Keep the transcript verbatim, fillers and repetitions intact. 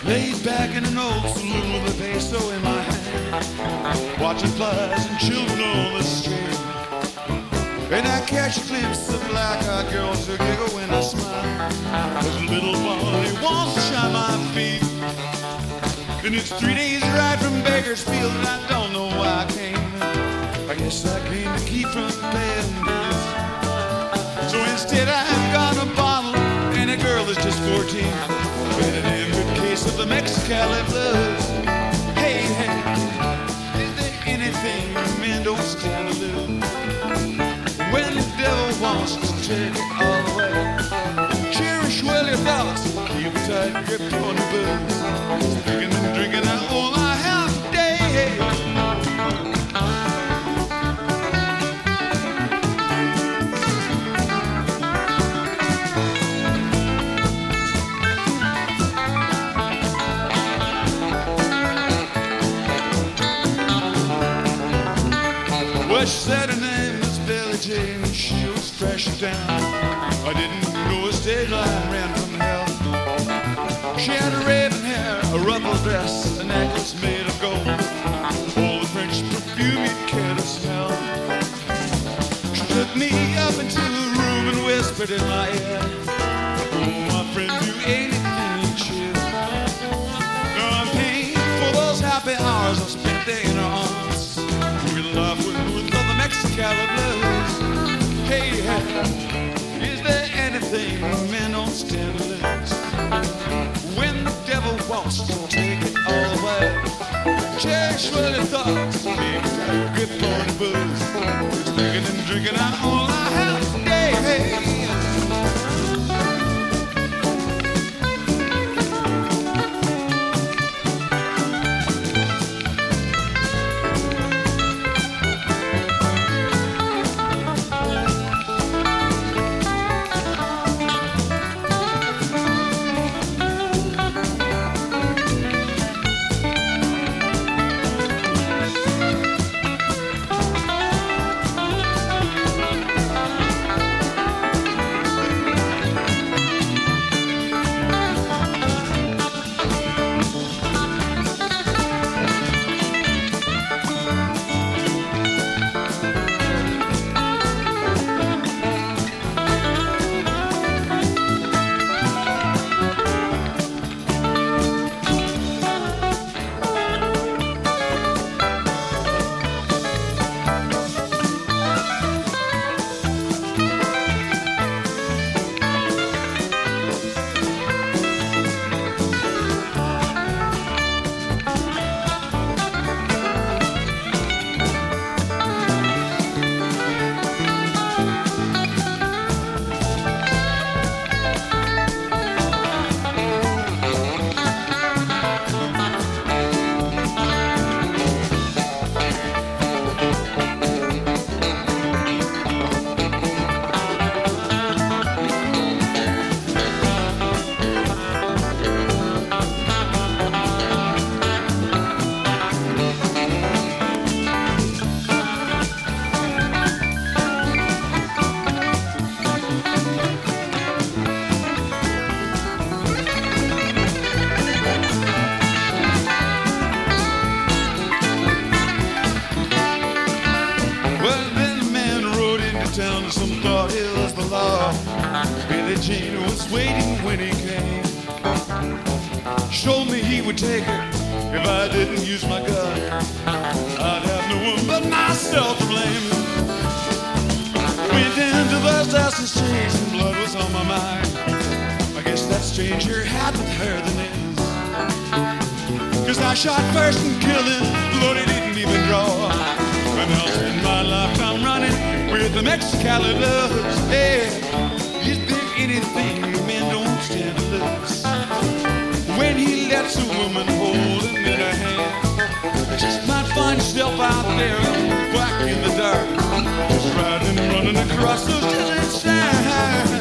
Laid back in an old saloon with a peso in my hand, watching flies and children on the street. And I catch a glimpse of black-eyed girls who giggle when I smile. There's a little Bonnie wants to shine my feet. And it's three days ride from Bakersfield, and I don't know why I came. I guess I came to keep from paying bills. So instead I've got a bottle, and a girl that's just fourteen. Been an good case of the Mexicali blues. Hey, hey, is there anything men don't stand to lose? When the devil wants to take it all away, cherish well your thoughts, keep a tight grip on the booze. Drinking and drinking out all I have today. Well, she said her name was Billie Jean, she was fresh and down. I didn't know a stage line ran from hell. She had a raven hair, a ruffled dress, a necklace made of gold, all the French perfume you'd care to smell. She took me up into the room and whispered in my ear, oh, my friend, you ain't anything chill. No, I'm paying for those happy hours I spent there in her arms. We love with, with love the Mexicali blues. Hey, hey, is there anything men don't stand to lose? When the devil wants to take it all away, cherish what he thoughts, keep a grip on the booze. Drinking and drinking out all I have today. Hey. Town, some thought it was the law. Billie Jean was waiting when he came. She told me he would take her if I didn't use my gun. I'd have no one but myself to blame. Went down to the Assassin's Chains and blood was on my mind. I guess that stranger had with her the names. Cause I shot first and killed him, Lord, he didn't even draw. And I'll spend my lifetime running with the Mexicali blues. Hey, is there anything men don't stand to lose? When he lets a woman hold him in her hand, just might find yourself out there back in the dark, just riding and running across those desert sands.